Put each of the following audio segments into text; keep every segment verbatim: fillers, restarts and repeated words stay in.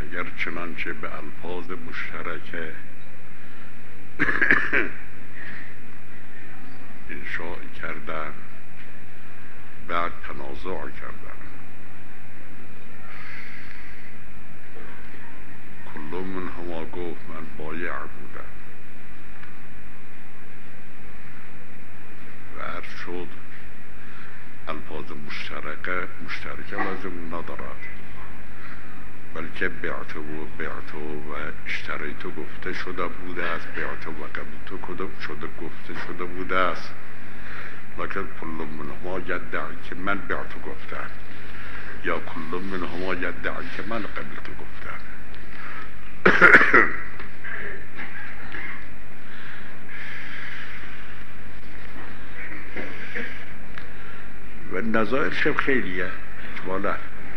اگر چنانچه به الفاظ مشترکه انشاء کردن بعد تنازع کردن. کل منهما گفت من بایع بودم و عرض شد الفاظ مشترکه مشترکه لازم ندارد، بلکه بعت و بعت و اشتریت گفته شده بوده است، بعت و قبلت کده شده گفته شده بوده است، لکن کل منهما یدعی که من بعت گفتم یا کل منهما یدعی که من قبلت گفتم. و نظایرش خیلیه اجمالا.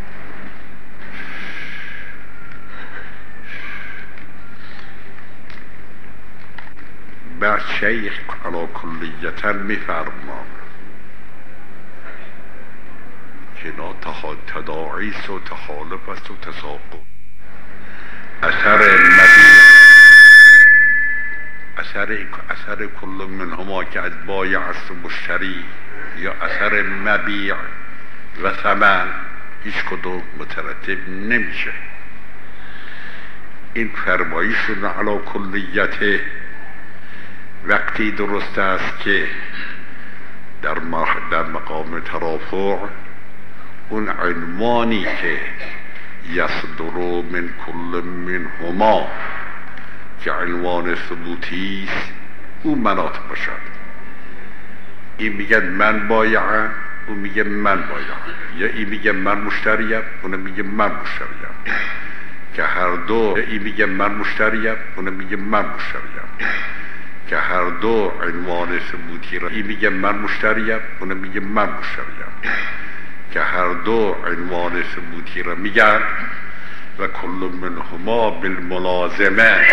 بعد شیخ علا کلیتا میفرمان که نا تداعیست و تخالف است و تساقط. اثر مبیع اثر اثر کل منهما که از بایع است و مشتری یا اثر مبیع و ثمن هیچ کدوم مترتب نمیشه. این فرمایشون علا کلیته وقتی درست است که در در مقام ترافع اون عنوانی که یصدر من کل منهما که عنوان ثبوتی است او مناط باشد. این میگه من بایعم، اون میگه من بایعم، یا این میگه من مشتریم، اون میگه من مشتریم، که هر دو این میگه من مشتریم، اون میگه من مشتریم، که هر دو عنوان ثبوتی را این میگه من مشتریم، اون میگه من مشتریم، که هر دو عنوان ثبوتی را میگن و کل منهما بالملازمه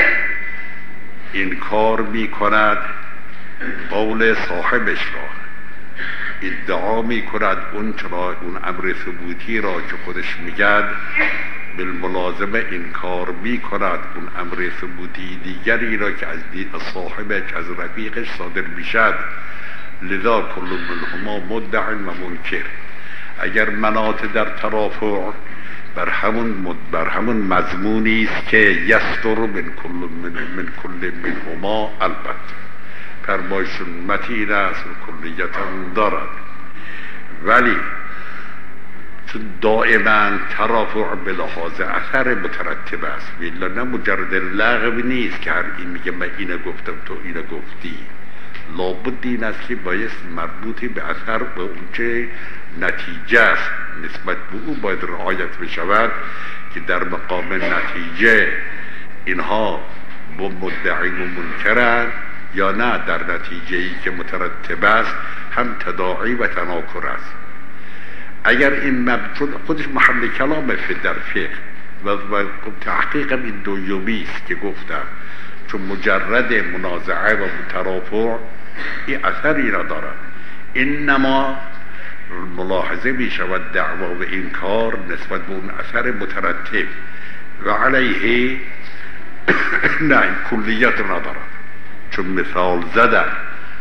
انکار میکند قول صاحبش را، ادعا میکند اون چرا اون امر ثبوتی را که خودش میگن بالملازمه انکار میکند اون امر ثبوتی دیگری را که از صاحبش از رفیقش صادر میشد. لذا کل منهما مدع و منکر. اگر مناط در ترافع بر همون بر همون مضمونی است که یصدر من کل من, من کل منهما، البته فرمایشون متین است و کلیتا دارد، ولی چون دائما ترافع به لحاظ اثر مترتب است، ولی نه مجرد لغو نیست که هر این میگه من اینو گفتم تو اینو گفتی. لابد این است که بایست مربوطی به اثر به اونچه نتیجه است نسبت به او باید رعایت بشود که در مقام نتیجه اینها با مدعی و منکرند یا نه در نتیجه ای که مترتب است هم تداعی و تناکر است. اگر این مبتون خودش محل کلام فی در فقه و, و تحقیق این دویومی است که گفتم، چون مجرد منازعه و ترافع این اثری را دارد. انما ملاحظه می شود دعوا و انکار نسبت به اون اثر مترتب و علیه نه این کلیت ندارد. چون مثال زدن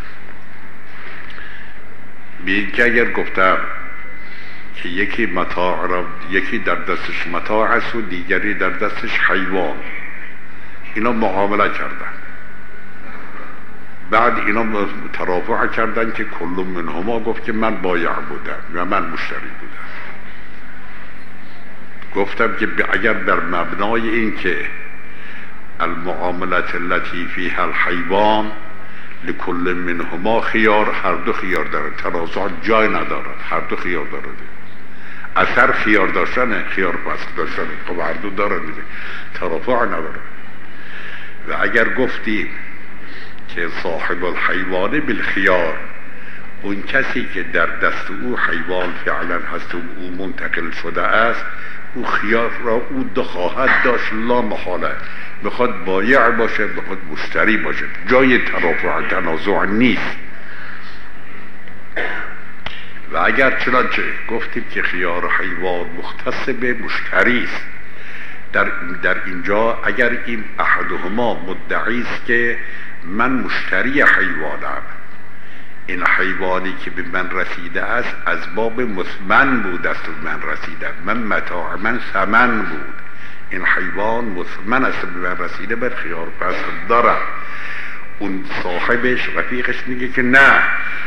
بین که اگر گفتم که یکی متاع را یکی در دستش متاع است و دیگری در دستش حیوان، اینا معامله کردن، بعد اینا ترافع کردن که کل منهما گفت که من بایع بودم و من مشتری بودم. گفتم که اگر بر مبنای این که المعاملات التي فيها الحيوان لكل منهما خيار، هر دو خيار دارن، تنازع جای ندارد، هر دو خيار دارد. اثر خيار داشتن، خيار فسخ داشتن، خب هر دو دارن دیگه، ترافع نداره. و اگر گفتیم که صاحب الحیوان بالخيار، اون کسی که در دست او حیوان فعلا هست و او منتقل شده است، او خیار را او دو خواهد داشت لا محاله، بخواد بایع باشه بخواد مشتری باشه، جای ترافع تنازع نیست. و اگر چنانچه گفتیم که خیار حیوان مختص به مشتری است در, در اینجا اگر این احدهما مدعی است که من مشتری حیوانم، این حیوانی که به من رسیده است از باب مثمن بود است به من رسیده، من متاع من ثمن بود، این حیوان مثمن است به من رسیده، بر خیار پس دارم. اون صاحبش رفیقش میگه که نه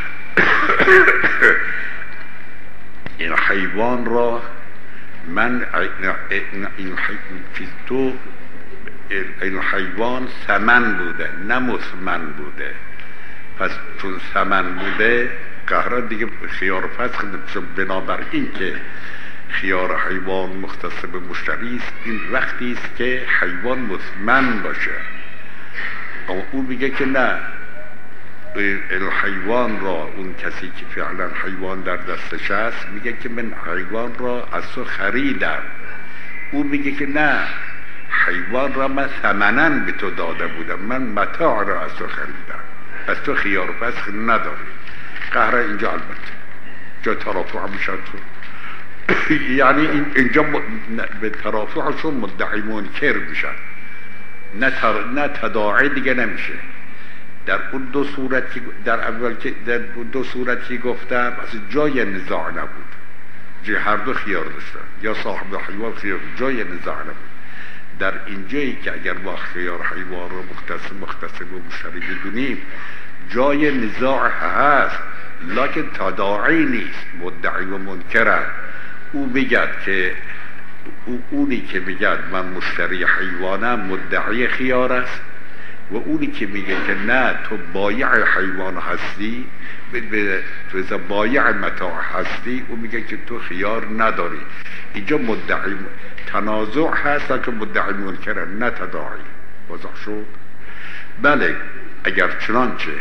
این حیوان را من این تو این حیوان ثمن بوده نه مثمن بوده، پس چون ثمن بوده قهران دیگه خیار فسخ چون بنابر این که خیار حیوان مختص به مشتری است، این وقتی است که حیوان مثمن باشه. اما او میگه که نه، این حیوان را اون کسی که فعلا حیوان در دستش است میگه که من حیوان را از تو خریدم، او میگه که نه، حیوان را من ثمناً به تو داده بودم، من متاع را از تو خریدم، از تو خیار و فسخ نداری. قهر اینجا البته جا ترافع میشن تو یعنی اینجا به ترافعشون مدعی منکر میشن، نه, تر... نه تداعی دیگه نمیشه. در اون دو صورت در اول که در دو صورت که گفتم اصلا جای نزاع نبود، جای هر دو خیار داشتن، یا صاحب حیوان خیار، جای نزاع نبود. در اینجایی که اگر ما خیار حیوان رو مختص مختص به مشتری بدونیم جای نزاع هست، لکن تداعی نیست، مدعی و منکرن. او بگد که او اونی که بگد من مشتری حیوانم مدعی خیار است، و اونی که میگه که نه تو بایع حیوان هستی، تو بایع متاع هستی، او میگه که تو خیار نداری. اینجا مدعی تنازع هست که مدعی منکره، نه تداعی. واضح شد؟ بله، اگر چنانچه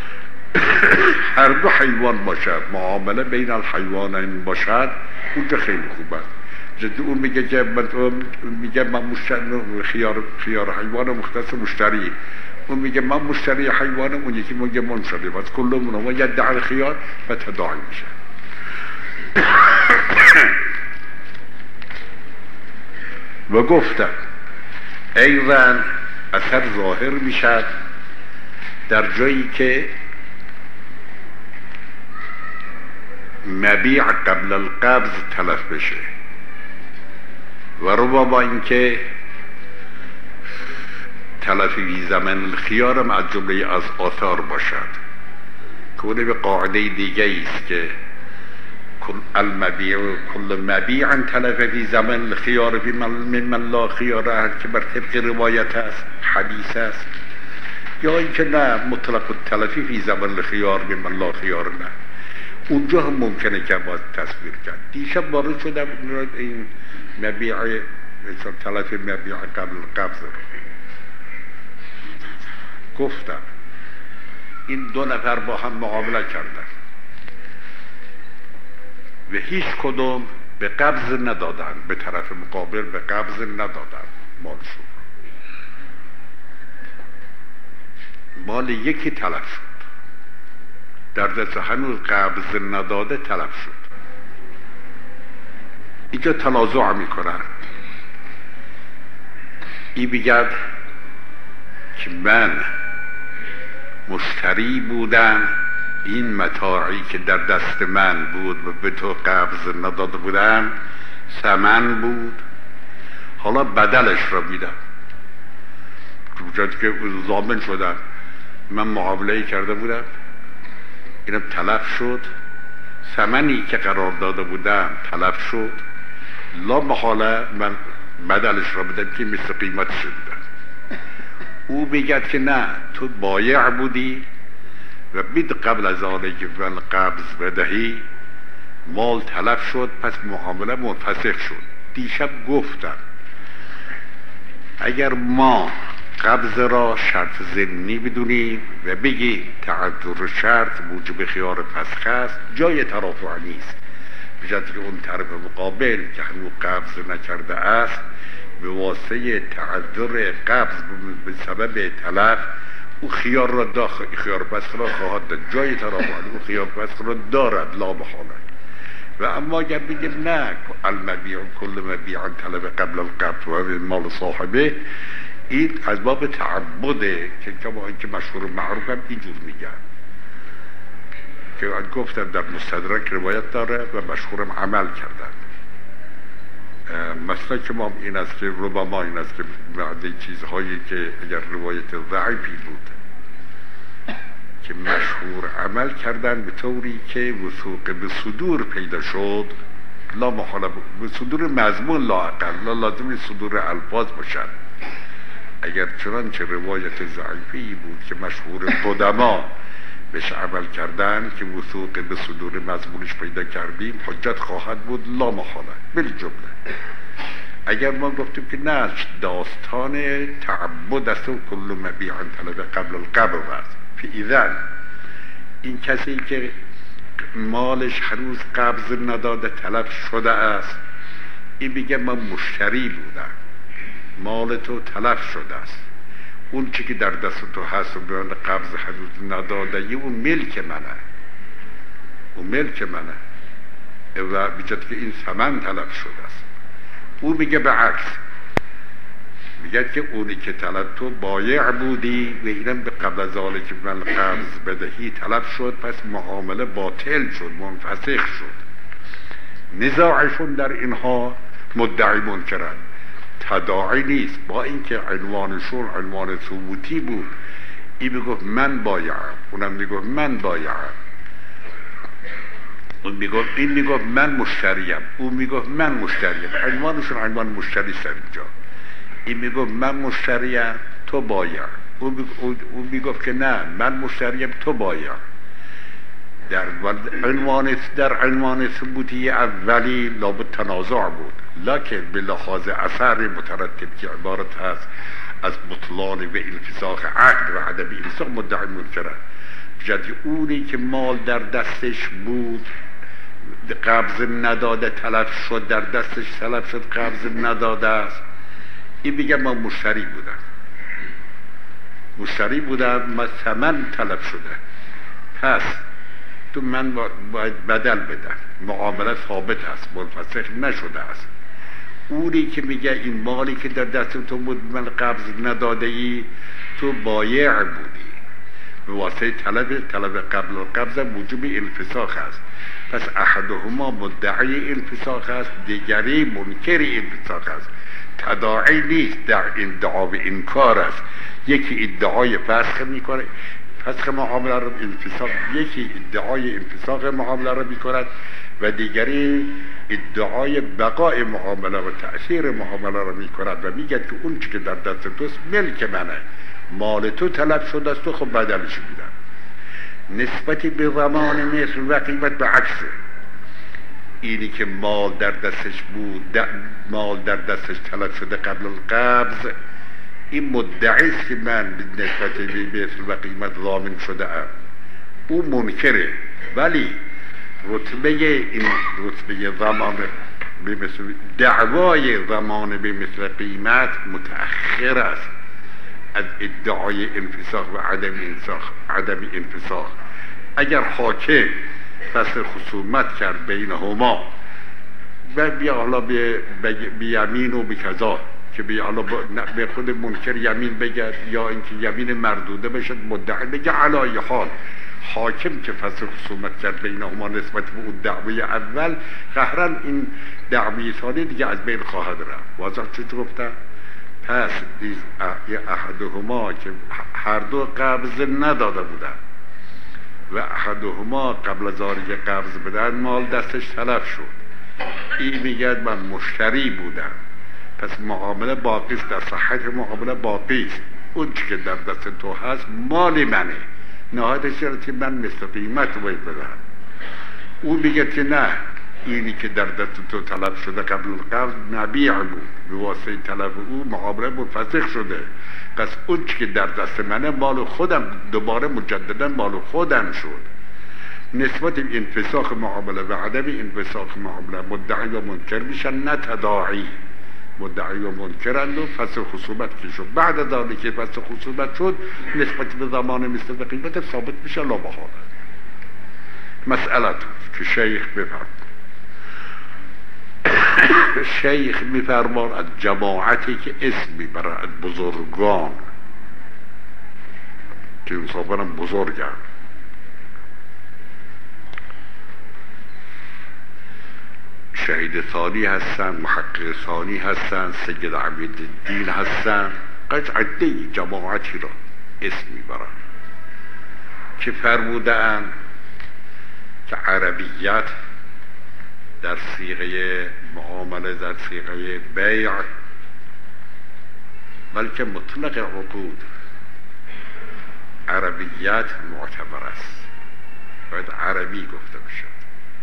هر دو حیوان باشد، معامله بین الحیوانین باشد، اونجا خیلی خوبه. جدی اون میگه که من میگه من مشتری خیار خیار حیوان مختص مشتری، اون میگه من مشتری حیوانم، اون یکی میگه منشری، پس کلمون ما یدعی الخیار و تداعی میشه. و گفتم ایضا اثر ظاهر میشد در جایی که مبیع قبل القبض تلف بشه، و ربما با اینکه تلفی فی زمن الخیارم از جمله از آثار باشد، که اونه به قاعده دیگه است که کل المبیع کل مبیع تلف فی زمن الخیار فی من لا خیار، که بر طبق روایت است، حدیث است، یا اینکه نه مطلق التلفی فی زمن الخیار فی من لا خیار نه، اونجا هم ممکنه که باید تصویر کرد. دیشب وارد شدم این مبیع تلف مبیع قبل القبض گفتم این دو نفر با هم معامله کردن و هیچ کدوم به قبض ندادن، به طرف مقابل به قبض ندادن مالشون، مال یکی تلف شد، در دست هنوز قبض نداده تلف شد. اینجا تنازع میکنن، ای بگد که من مشتری بودم، این متاعی که در دست من بود و به تو قبض نداده بودم ثمن بود، حالا بدلش را میدم. جایی که ضامن شدم، من معامله کرده بودم، اینم تلف شد، ثمنی که قرار داده بودم تلف شد، لا محاله من بدلش را بدم که مثل قیمتش بدم. او بگد که نه، تو بایع بودی و بید قبل از آنه که من قبض بدهی مال تلف شد، پس معامله منفسخ شد. دیشب گفتم اگر ما قبض را شرط ضمنی بدونیم و بگیم تعذر شرط موجب خیار فسخ است، جای ترافع نیست، بجد که اون طرف مقابل که هنوز قبض نکرده است به واسطه تعذر قبض به سبب تلف او خیار را داخل خیار فسخ را خواهد داد، جای ترافع او خیار فسخ را دارد لا محاله. و اما اگر بگیم نه المبیع کل مبیع طلب قبل القبض و مال صاحبه، این از باب تعبده که کما اینکه مشهور معروف هم اینجور میگن که گفتم در مستدرک روایت داره و مشهورم عمل کردن. مثلا که ما این است که ربما این است که بعد چیزهایی که اگر روایت ضعیفی بود که مشهور عمل کردن به طوری که وثوق به صدور پیدا شد، لا محاله به صدور مضمون لا اقل، لا لازم صدور الفاظ باشن. اگر چنانچه روایت ضعیفی بود که مشهور قدما بهش عمل کردن که وثوق به صدور مضمونش پیدا کردیم، حجت خواهد بود لا محاله بالجمله. اگر ما گفتیم که نه داستان تعبد است و کل مبیع طلب قبل القبض است، فاذا این کسی که مالش هنوز قبض نداده طلب شده است، این میگه من مشتری بودم، مال تو طلب شده است، اون چی که در دست تو هست و بیان قبض هنوز نداده ای اون ملک منه، اون ملک منه و بجد که این ثمن طلب شده است. او میگه به عکس، میگه که اونی که طلب تو بایع بودی و اینم به قبل از آنه که من قبض بدهی طلب شد، پس معامله باطل شد، منفسخ شد. نزاعشون در اینها مدعی منکرن، تداعی نیست، با اینکه عنوانشون عنوان ثبوتی بود. این میگفت من بایعم، اونم میگفت من بایعم، اون میگفت این میگفت من مشتریم، اون میگفت من مشتریم، عنوانشون عنوان مشتری سر اینجا. این میگفت من مشتریم تو بایع، اون میگفت که نه من مشتریم تو بایع. در عنوان در عنوان ثبوتی اولی لابد تنازع بود، لکن به لحاظ اثر مترتب که عبارت هست از بطلان و انفساخ عقد و عدم انفساخ مدعی منکرن. بجد اونی که مال در دستش بود قبض نداده طلب شد، در دستش طلب شد قبض نداده است، این بگه من مشتری بودم، مشتری بودم من ثمن طلب شده، پس تو من باید بدل بدم، معامله ثابت است، منفسخ نشده است. اونی که میگه این مالی که در دست تو بود من قبض نداده ای، تو بایع بودی، به واسطه طلب طلب قبل القبض موجب انفساخ است. پس احدهما مدعی انفساخ است، دیگری منکر انفساخ است. تداعی نیست، در ادعا و انکار است. یکی ادعای فسخ میکنه، فسخ معامله را انفساخ، یکی ادعای انفساخ معامله را میکند و دیگری ادعای بقای معامله و تأثیر معامله را میکند و میگه که اون چی که در دست توست ملک منه، مال تو طلب شده است، تو خب بدلش میدم. نسبتی به زمان مثل و قیمت به عکسه. اینی که مال در دستش بود، مال در دستش طلب شده قبل القبض، این مدعی است که من نسبت به مثل و قیمت ضامن شده ام، او منکره. ولی رتبه این رتبه زمان به مثل دعوای زمان به مثل قیمت متأخر است از ادعای انفساخ و عدم انفساخ. عدم انفساخ اگر حاکم فصل خصومت کرد بینهما و بیا حالا به یمین و به کذا که بیا حالا به خود منکر یمین بگه یا اینکه یمین مردوده بشه، مدعی بگه علای حال حاکم که فصل خصومت کرد بینهما نسبت به اون دعوی اول، قهرن این دعوی ثانی دیگه از بین خواهد رفت. واضح چطور گفتم؟ پس دیز احدهما که هر دو قبض نداده بودن و احدهما قبل از آنکه قبض بدن مال دستش تلف شد، این میگه من مشتری بودم، پس معامله باقی است، در صحت معامله باقی است، اون چی که در دست تو هست مال منه، نهایتش که من مثل قیمت باید بدم. اون میگه که نه، اینی که در دست تو طلب شده قبل القبض مبیع بود، به واسطه طلب او معامله منفسخ شده، پس اون چی که در دست منه مال خودم، دوباره مجددا مال خودم شد. نسبت انفساخ معامله و عدم انفساخ معامله مدعی و منکر میشن، نه تداعی. مدعی و منکرند و فصل خصومت که شد، بعد از آنی که فصل خصومت شد نسبت به زمان مثل به قیمت ثابت میشه لا محاله. مسئله که شیخ بفرد شیخ میفرمان از جماعتی که اسم میبرن از بزرگان که انصافاً هم بزرگن، شهید ثانی هستن، محقق ثانی هستن، سید عبیدالدین هستن، قطعه جماعتی را اسم میبرن که فرمودن که عربیت در صیغه معامله، در صیغه بیع، بلکه مطلق عقود عربیت معتبر است، باید عربی گفته بشد.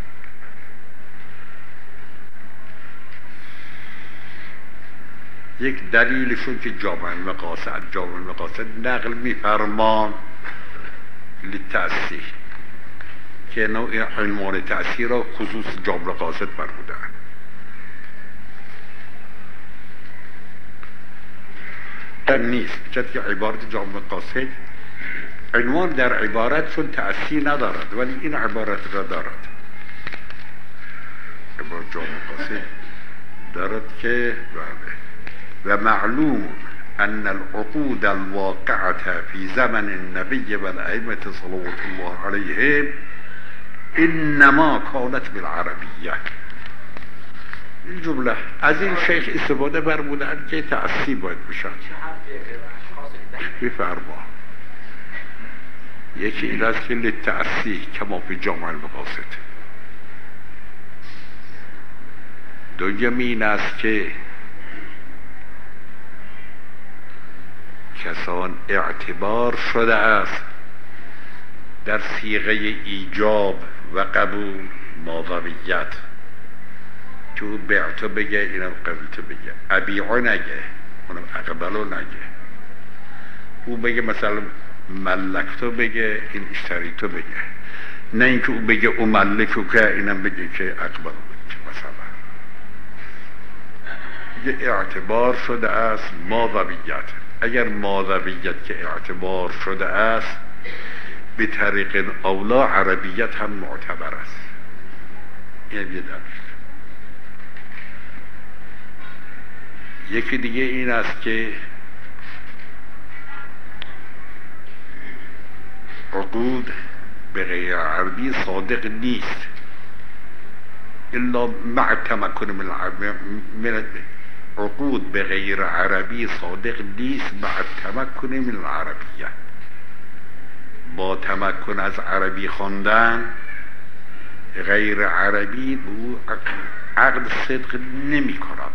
یک دلیلشون که جامع المقاصد جامع المقاصد نقل میفرمان للتأثیر که نوع عنوان تأثیر را خصوص جامع المقاصد فرمودند. نیست چون که عبارت جامع المقاصد عنوان در عبارت چون تأثیر ندارد، ولی این عبارت را دارد. عبارت جامع المقاصد دارد که بله و معلوم ان العقود الواقعة في زمن النبي والأئمة صلوات الله عليهم انما كانت بالعربية. این جمله از این شیخ استفاده فرمودند که تأثیر باید بشد. بفرما یکی این است که للتأثیر کما فی جامع المقاصد. دوم این است که کسان اعتبار شده است در صیغه ایجاب و قبول ماضویت، که او بعتو بگه اینم قبلتو بگه، ابیعو نگه اونم اقبلو نگه، او بگه مثلا ملکتو بگه این اشتریتو بگه، نه اینکه او بگه او ملکو که اینم بگه که اقبلو بگه. مثلا یه اعتبار شده است ماضویت. اگر ماضویت که اعتبار شده است به طریق اولا عربیت هم معتبر است. این یه دلیل. یکی دیگه این است که عقود به غیر عربی صادق نیست الا مع تمکن من العربی. عقود به غیر عربی صادق نیست مع تمکن من العربیه. با تمکن از عربی خواندن غیر عربی به او عقد صدق نمی کند.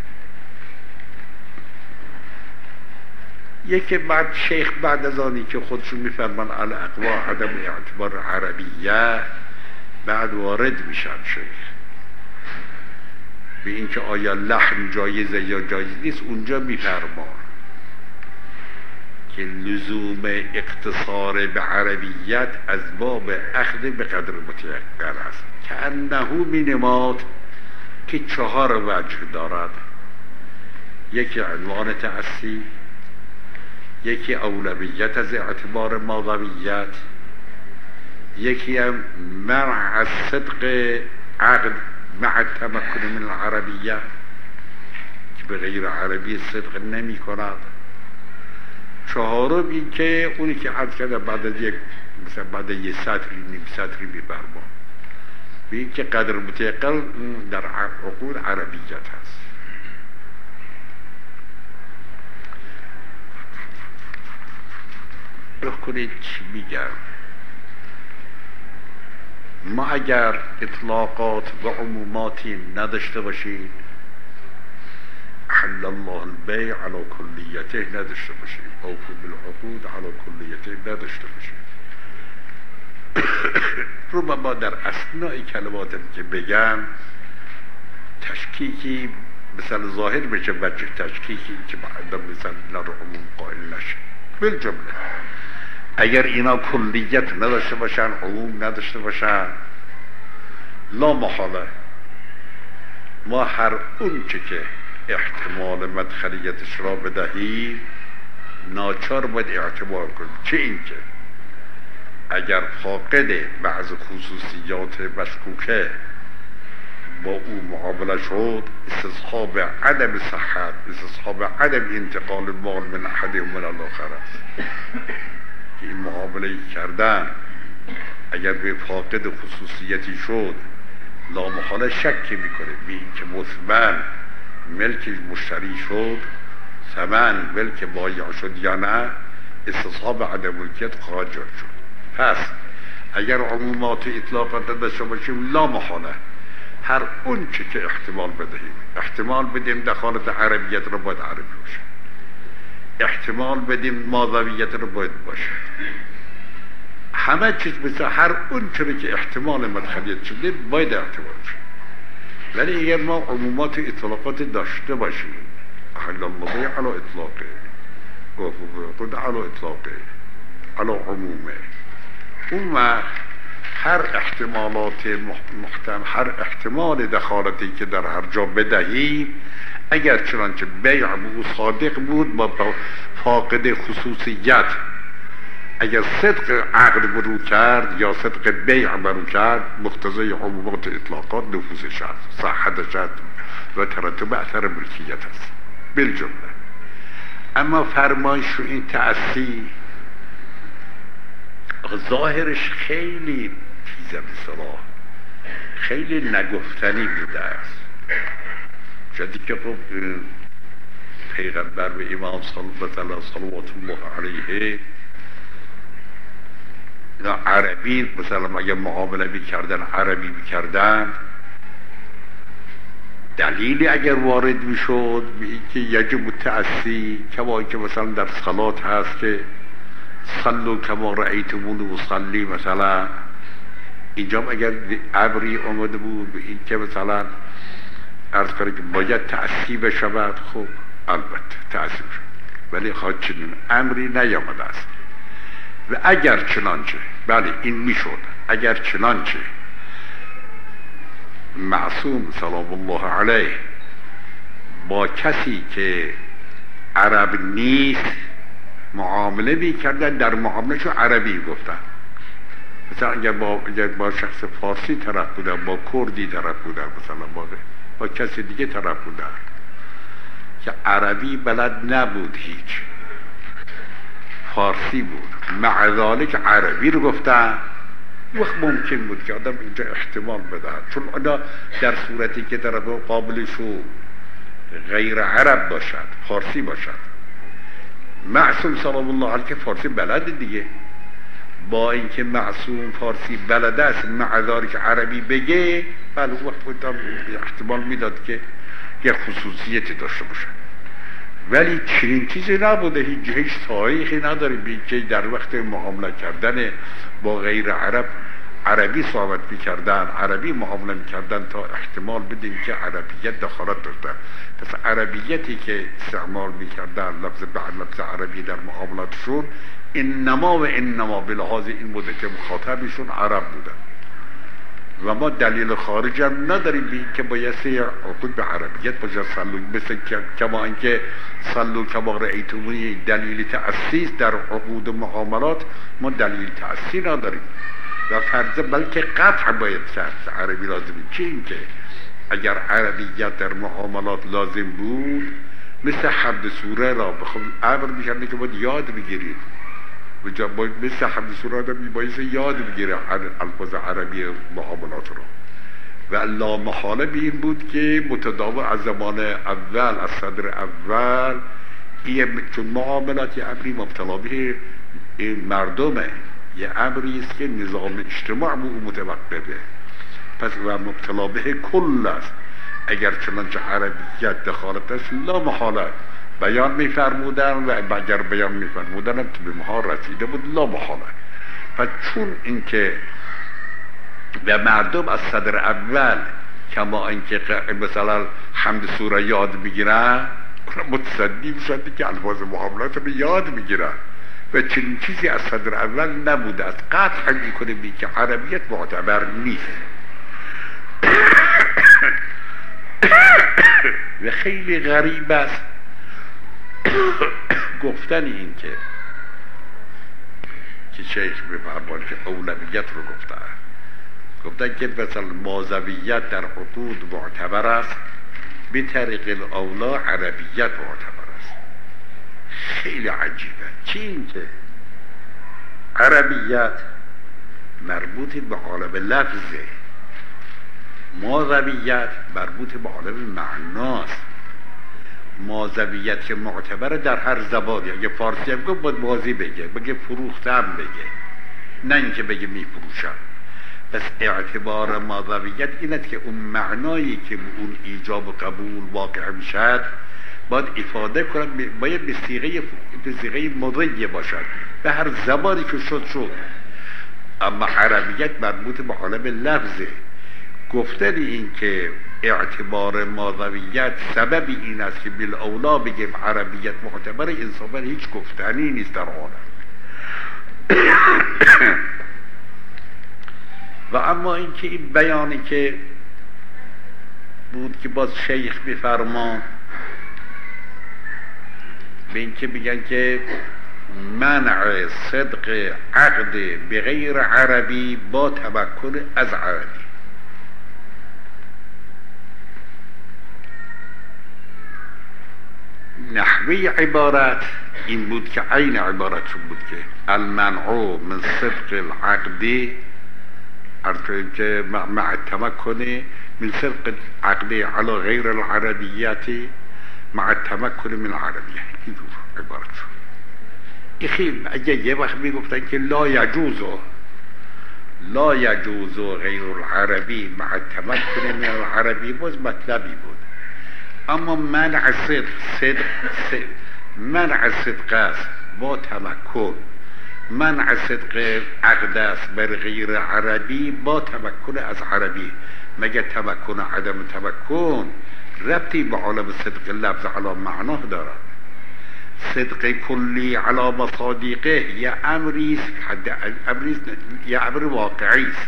یکی بعد شیخ بعد از آنی که خودشون میفرمان علی اقوا عدم اعتبار عربیه بعد وارد میشن شیخ به این که آیا لحن جایزه یا جایز نیست. اونجا میفرمان که لزوم اقتصار به عربیت از باب اخذ به قدر متیقن است که انه مینماد که چهار وجه دارد. یکی عنوان تأثیر، یکی اولویت از اعتبار ماضویت، یکی هم منع از صدق عقد مع تمکن من العربیه که به غیر عربی صدق نمی کند. چهارم این که اونی که عرض کرده بعد از یک مثلا بعد یک سطری نیم سطری می‌فرما به این که قدر متیقن در عقود عربیت هست. رخ کنید چی میگم. ما اگر اطلاقات و عموماتی نداشته باشیم، احل الله البیع علی کلیته نداشته باشیم، اوفوا بالعقود علی کلیته نداشته باشیم، رو ما در اثناء کلماتی که بگم تشکیکی مثلا ظاهر بشه وجه تشکیکی که بعدا مثلا لر عموم قائل نشه. بالجمله اگر اینا کلیت نداشته باشن، عموم نداشته باشن، لا محاله ما هر اون چه که احتمال مدخلیتش را بدهیم ناچار باید اعتبار کنیم. چه این که اگر فاقد بعض خصوصیات مشکوکه با او معامله شد استصحاب عدم صحت، استصحاب عدم انتقال مال من احدهم من الاخر است که این معامله کردن اگر به فاقد خصوصیتی شد لامحاله شک میکنه به این که مطمئن ملک مشتری شد، ثمن ملک بایع شد یا نه، استصحاب عدم ملکیت خواهد جاری شد. پس اگر عمومات و اطلاقات داشته باشیم لامحاله هر اون چه که احتمال بدهیم، احتمال بدیم دخالت عربیت رو باید عربی باشه، احتمال بدیم ماضویت رو باید باشه، همه چیز مثل هر اون چیزی که احتمال مدخلیت شده باید احتمال شد. ولی اگر ما عمومات و اطلاقات داشته باشیم، احل الله علی اطلاقه گفت علی اطلاقه علی عمومه، اون وقت هر احتمالات محتمل، هر احتمال دخالتی که در هر جا بدهیم، اگر چنانچه بیع بود صادق بود با فاقد خصوصیت، اگر صدق عقد برو کرد یا صدق بیع برو کرد، مقتضای عمومات اطلاقات نفوذ شرط، صحت شرط و ترتب اثر ملکیت است بالجمله. اما فرمایش رو این تأثیر ظاهرش خیلی تیزه بسرا، خیلی نگفتنی بوده است. جدی که خب پیغمبر و امام صلوات الله علیه عربی مثلا اگه معامله میکردن عربی میکردن، دلیلی اگر وارد میشد به اینکه یجب التأسی، کما که مثلا در صلات هست که صلوا کما رأیتمونی اصلی، مثلا اینجا اگر امری آمده بود به این که مثلا عرض کنه که باید تأسی بشود، خب البته تأسی بشود، ولی خواهد چنین امری نیامده است. و اگر چنانچه، بله این میشد، اگر چنانچه معصوم سلام الله علیه با کسی که عرب نیست معامله میکردن، در معاملهشو عربی گفتن. مثلا اگر با, اگر با شخص فارسی طرف بودن، با کردی طرف بودن، مثلا با, با کسی دیگه طرف بودن که عربی بلد نبود، هیچ فارسی بود، مع ذالک عربی رو گفتن، وقت ممکن بود که آدم اینجا احتمال بدهد، چون آنها در صورتی که طرف قابلشو غیر عرب باشد، فارسی باشد. معصوم سلام الله علیه که فارسی بلد دیگه، با اینکه معصوم فارسی بلد است مع ذالک عربی بگه، بله وقت احتمال میداد که یه خصوصیتی داشته باشه. ولی چنین چیزی نبوده، هیچ هیچ تاریخی نداره بی که در وقت معامله کردن با غیر عرب عربی صحبت میکردن، عربی معامله میکردن تا احتمال بدیم که عربیت دخالت داشته. پس عربیتی که استعمال میکردن، لفظ بعد لفظ عربی در معاملاتشون، انما و انما به لحاظ این بوده که مخاطبشون عرب بودن و ما دلیل خارج هم نداریم بی که بایستی عقود به عربیت باشه. صلو مثل کما اینکه صلو کما رأیتمونی دلیل تأسیس در عقود و معاملات، ما دلیل تأسیس نداریم و فرض بلکه قطع باید کرد عربی لازمی. چه این که اگر عربیت در معاملات لازم بود، مثل حمد سوره را بخوام امر میکنه که باید یاد بگیرید، مثل حمد سوره را باید یاد بگیره الفاظ عربی معاملات را. و لا محاله به این بود که متداول از زمان اول، از صدر اول، چون معاملات یه امری مبتلا به مردمه، یه امری است که نظام اجتماع به او متوقفه، پس و مبتلا به کل است. اگر چنانچه عربیت دخالت است لا محاله بیان میفرمودن و اگر بیان میفرمودن هم که به ما رسیده بود لا محاله. پس چون اینکه به مردم از صدر اول کما اینکه مثلا حمد سوره یاد میگیرن، متصدی شده که الفاظ معاملات رو یاد میگیرن و چنین چیزی از صدر اول نبوده است. قطع میکنه بی که عربیت معتبر نیست و خیلی غریب است گفتن این که که شیخ بفرمان که اولویت رو گفته گفتن که مثلا مازویت در عقود معتبر است، به طریق الاولا عربیت معتبر است. خیلی عجیبه. چی این که عربیت مربوط به عالم لفظه، مازویت مربوط به عالم معناست. مازویت که معتبره در هر زبانی، اگه فارسی هم گفت باید بازی بگه، بگه فروختم بگه، نه اینکه بگه میفروشم. پس اعتبار مازویت این است که اون معنایی که اون ایجاب و قبول واقع میشد باید افاده کنند، باید به صیغه به صیغه مضی باشد، به هر زبانی که شد شد. اما عربیت مربوط به عالم لفظه. گفتن این که اعتبار مازویت سبب این است که بالاولا بگیم عربیت معتبر، انصافا هیچ گفتنی نیست در عالم. و اما این که این بیانی که بود که باز شیخ میفرما به این که بگن که منع صدق عقد به غیر عربی با تمکن از عربی. نحوه عبارت این بود که عین عبارت بود که المنع من صدق العقد ارتو که مع التمكن من صدق العقد على غیر العربیت مع التمكن من العربیه. اینجور عبارت شد. این خیلی اگه یه وقت میگفتن که لا یجوز لا یجوز غیر العربی مع التمكن من العربی باز مطلبی بود. اما منع صدق صدق منع صدق است با تمکن، منع صدق عقد است بر غیر عربی با تمکن از عربی. مگه تمکن عدم تمکن ربطی به عالم صدق لفظ علی معناه دارد؟ صدق کلی علی مصادیقه یا امری است، یا امر واقعی است.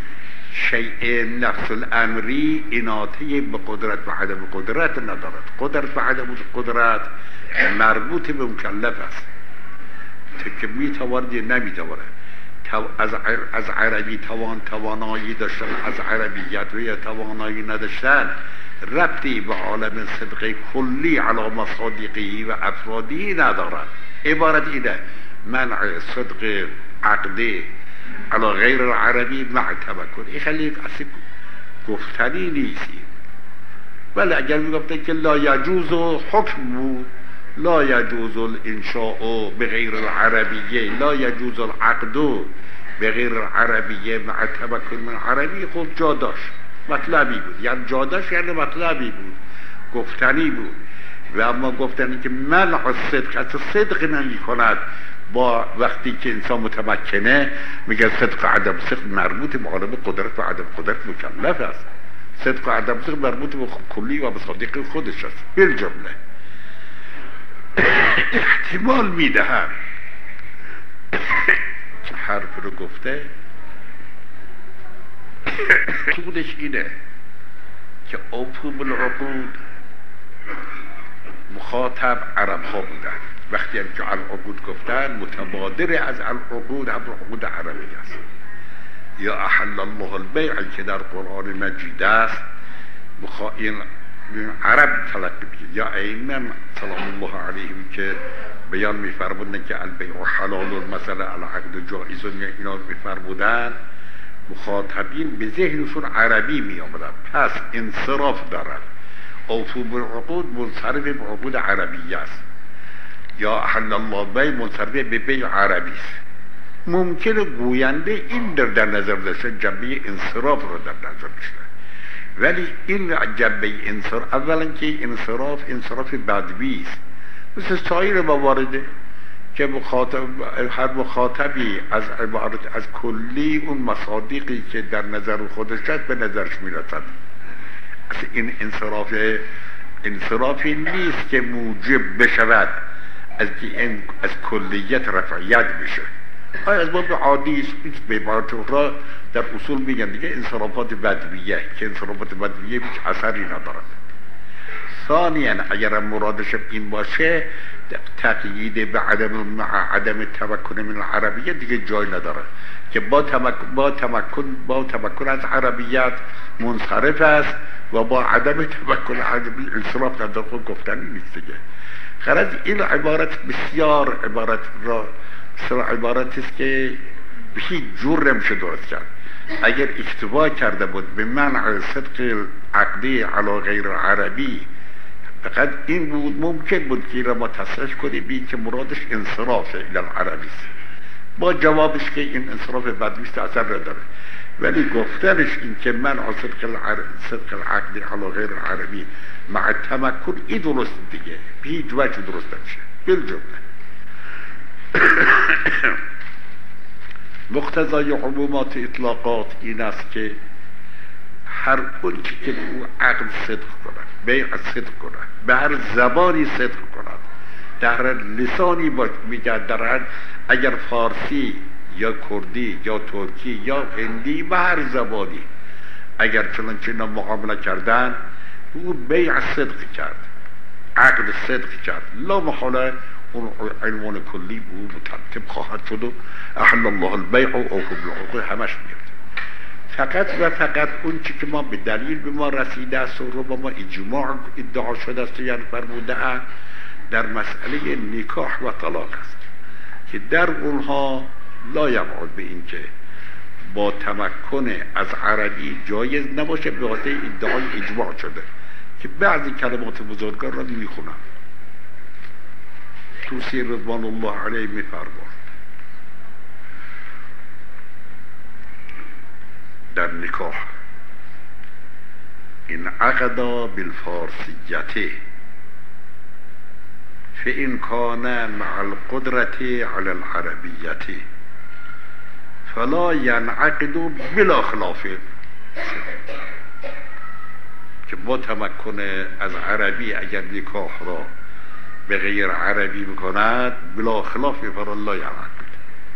شیء نفس الامری اناطه به قدرت و عدم قدرت ندارد. قدرت و عدم قدرت مربوط به مکلف است که میتواند یا نمیتواند. از از عربی توان توانایی داشتن، از عربیت و یا توانایی نداشتن ربطی به عالم صدق کلی علی مصادیقی و افرادی ندارد. عبارت اینه منع صدق عقدی علی غیر العربی مع تمکن. این خیلی اصلا گفتنی نیست. ولی اگر میگفتن که لا یجوز حکم بود، لا یجوز الانشاء بغیر العربیه، لا یجوز العقد بغیر العربیه مع تمکن من عربی، خود جا داشت، مطلبی بود. یعنی جا داشت یعنی مطلبی بود، گفتنی بود. و اما گفتنی که منع صدق از صدق نمی کند با وقتی که انسان متمکنه، میگه صدق و عدم صدق مربوط به عالم قدرت و عدم قدرت مکلف است. صدق و عدم صدق مربوط به کلی و مصادیق خودش است. بالجمله احتمال میدهم که حرف رو گفته خودش اینه که اوفوا بالعقود مخاطب عرب ها بودن. وقتی هم که العقود گفتن متبادر از العقود هم عقود عربی است. یا احل الله البیع که در قرآن مجید است این عرب تلقی بگید. یا ائمه سلام الله علیهم که بیان میفرمودن که البیع حلال مثلا العقد جایز، اینا میفرمودن مخاطبین به ذهنشون عربی می آمدن، پس انصراف دارد. اوفوا بالعقود منصرف به عقود عربی است. یا احل الله بیع منصرف به بیع عربی است. ممکنه گوینده این در, در نظر داشته، جنبه انصراف رو در نظر داشته، ولی این جنبه انصراف اولا که انصراف انصراف بدوی است، مثل سایر موارده که مخاطب هر مخاطبی از عبارت از کلی اون مصادیقی که در نظر خودش هست به نظرش میرسد. این انصراف انصرافی نیست که موجب بشود از که این از کلیت رفعیت بشه. آیا از باب عادی است به عبارت را در اصول میگن دیگه انصرافات بدویه که انصرافات بدویه هیچ اثری ندارد. ثانیاً اگر مرادش این باشه تقیید به عدم مع عدم تمکن من العربیه دیگه جای نداره که با تمکن با تمکن با تمکن از عربیت منصرف است و با عدم تمکن عربی انصراف نداره. خود گفتنی نیست دیگه. غرض این عبارت بسیار عبارت را بسیار عبارت است که به هیچ جور نمیشه درست کرد. اگر اشتباه کرده بود به منع صدق عقدی علی غیر عربی فقط این بود ممکن بود که را ما تصحیح کنیم بی که مرادش انصراف الى العربی است، با جوابش که این انصراف بدویست اثر نداره. ولی گفتنش این که منع صدق العرب صدق العقدی علی غیر عربی مع تمکن این درست دیگه به هیچ وجه درست نمیشه. بالجمله مقتضای عمومات اطلاقات این است که هر اون که او عقد صدق کند، بیع صدق کند، به هر زبانی صدق کند، در هر لسانی باش میگه، در هر اگر فارسی یا کردی یا ترکی یا هندی به هر زبانی اگر چنانچه اینا معامله کردن او بیع صدق کرد، عقد صدق کرد، لا محاله اون عنوان کلی به او مترتب خواهد شد و احل الله البیع و اوفوا بالعقود همش میاد. فقط و فقط اون چی که ما به دلیل به ما رسیده است و رو با ما اجماع ادعا شده است یعنی فرموده اند در مسئله نکاح و طلاق است که در اونها لا یبعد به این که با تمکن از عربی جایز نباشه به خاطر ادعای اجماع شده که بعضی کلمات بزرگان را میخونم. توسی رضوان الله علیه میفرماید در نکاح این عقدا بالفارسیته فإن كان مع القدرة على العربية فلا ينعقد بلا خلاف، که با تمکن از عربی اگر نکاح را به غیر عربی میکند بلا خلاف فلا لا ينعقد.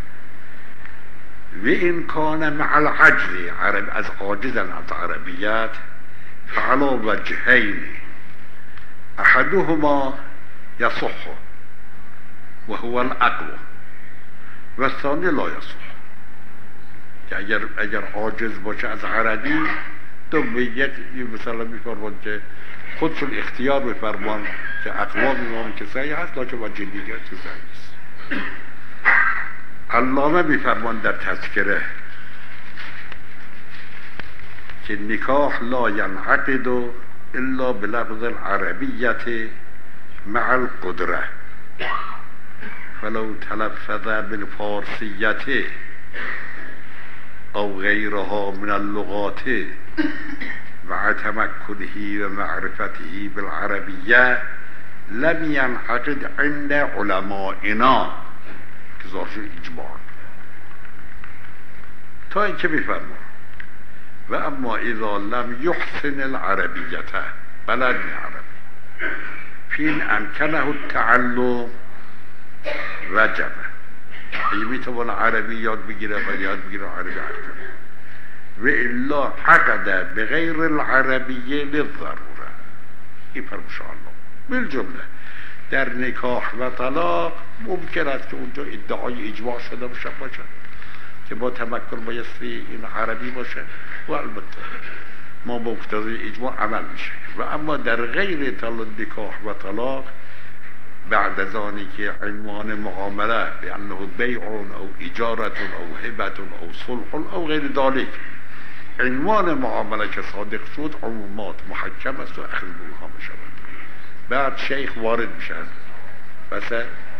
و این کان مع العجز عرب از عاجزن از عربیت فعلا وجهین احدهما یصح و هو العقل و الثانی لا یصح. که اگر اگر عاجز باشه از عربی تو به یک مثلا میفرمان که خودشون اختیار بفرمان که اقوام میگن که صحیح هست لکه وجه دیگر که صحیح است. علامه میفرمان در تذکره که نکاح لا ینعقد الا بلفظ العربیت مع القدره فلو تلفظ بالفارسیت او غیرها من اللغات مع تمکنه و معرفته بالعربیه لم ینعقد عند علمائنا که ظاهر اجماع. تا اینکه میفرما و اما اذا لم يحسن العربیت بلد عربی فین امکنه التعلم وجب، اگه میتوان عربی یاد بگیره و یاد بگیره عربی حرف کنه و الا عقد بغیر العربیه للضروره. این فرموش الله بالجمله در نکاح و طلاق ممکن است که اونجا ادعای اجماع شده باشه باشه که با تمکن بایستی این عربی باشه و البته ما با مقتضای اجماع عمل میشه. و اما در غیر طلاق نکاح و طلاق بعد از آنی که عنوان معامله به انه بیع او اجاره او هبه او صلح او غیر ذلك عنوان معامله که صادق شد عمومات محکم است و اخذ به اونها میشود. بعد شیخ وارد میشه پس